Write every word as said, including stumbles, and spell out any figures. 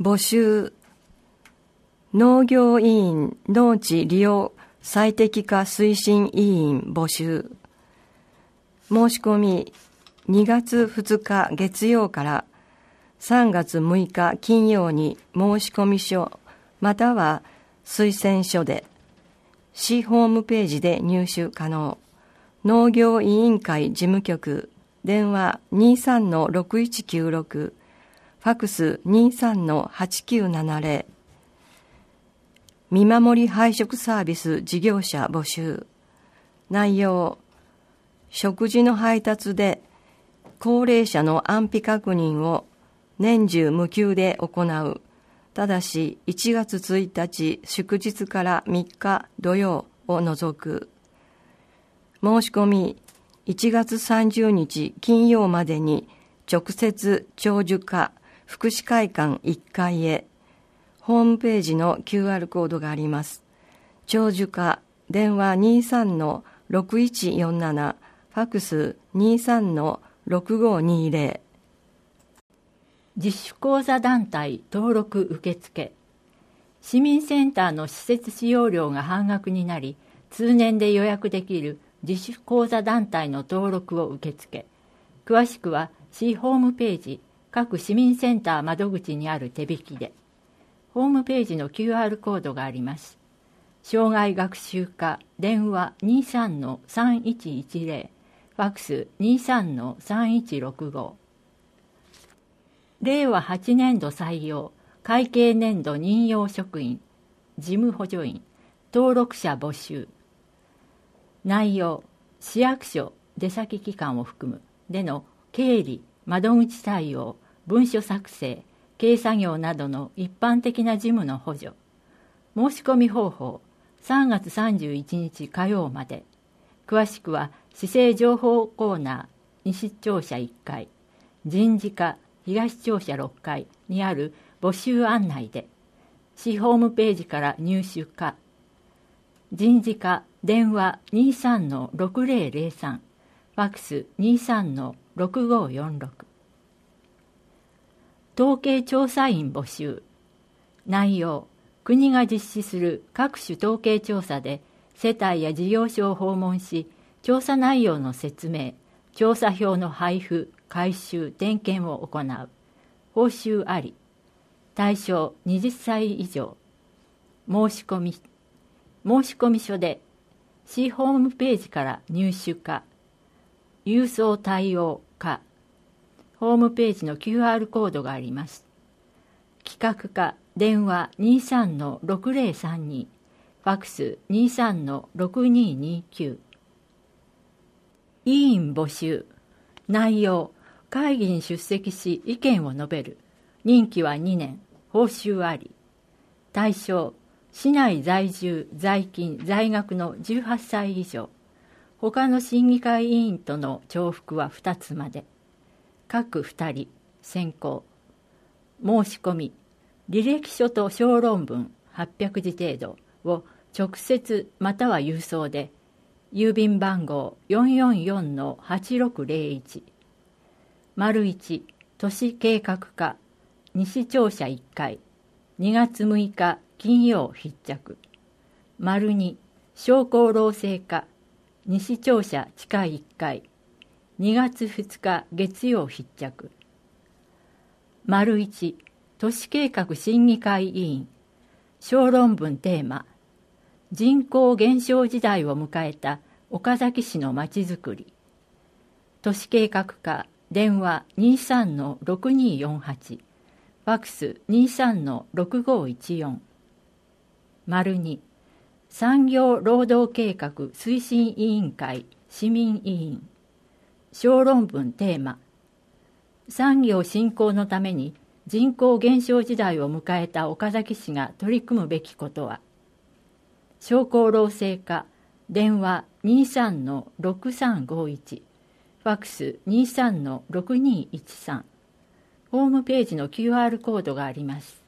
募集。農業委員農地利用最適化推進委員募集。申し込みにがつふつか月曜からさんがつむいか金曜に申し込み書または推薦書で市ホームページで入手可能。農業委員会事務局電話 にさんのろくいちきゅうろく ファックス にさんのはちきゅうななゼロ。見守り配食サービス事業者募集。内容、食事の配達で高齢者の安否確認を年中無休で行う。ただしいちがつついたち祝日からみっか土曜を除く。申し込みいちがつさんじゅうにち金曜までに直接長寿課福祉会館いっかいへ。ホームページの キューアール コードがあります。長寿課電話 にさんのろくいちよんなな ファックス にさんのろくごにゼロ。 自主講座団体登録受付。市民センターの施設使用料が半額になり、通年で予約できる自主講座団体の登録を受け付け、詳しくは市ホームページ各市民センター窓口にある手引きで。ホームページの キューアール コードがあります。障害学習課電話 にさんのさんいちいちゼロ、ファックス にさんのさんいちろくご。れいわはちねんど採用会計年度任用職員事務補助員登録者募集。内容、市役所出先機関を含むでの経理窓口対応文書作成経作業などの一般的な事務の補助。申し込み方法、さんがつさんじゅういちにち火曜まで。詳しくは市政情報コーナー西庁舎いっかい、人事課東庁舎ろっかいにある募集案内で、市ホームページから入手か、人事課電話 にさんのろくゼロゼロさん、ファックス にさんのろくごよんろく。統計調査員募集。内容、国が実施する各種統計調査で世帯や事業所を訪問し、調査内容の説明、調査票の配布、回収、点検を行う。報酬あり。対象はたち以上。申し込み。申し込み書で市ホームページから入手か、郵送対応か、ホームページの キューアール コードがあります。企画課電話 にさんのろくゼロさんに、ファックス にさんのろくににきゅう。委員募集。内容、会議に出席し意見を述べる。任期はにねん、報酬あり。対象、市内在住、在勤、在学のじゅうはっさい以上。他の審議会委員との重複はふたつまで。各ふたり、選考。申し込み、履歴書と小論文はっぴゃくじ程度を直接または郵送で、郵便番号 よんよんよんのはちろくゼロいち。丸いち、都市計画課、西庁舎いっかい、にがつむいか金曜必着。丸に、商工労政課、西庁舎地下いっかい、にがつふつか月曜必着。丸いち、都市計画審議会委員、小論文テーマ、人口減少時代を迎えた岡崎市のまちづくり。都市計画課電話 にさんのろくによんはち、ファックス にさんのろくごいちよん。丸に、産業労働計画推進委員会市民委員。小論文テーマ、産業振興のために人口減少時代を迎えた岡崎市が取り組むべきことは。商工労政課電話 にさんのろくさんごいち、ファックス にさんのろくにいちさん。ホームページの キューアール コードがあります。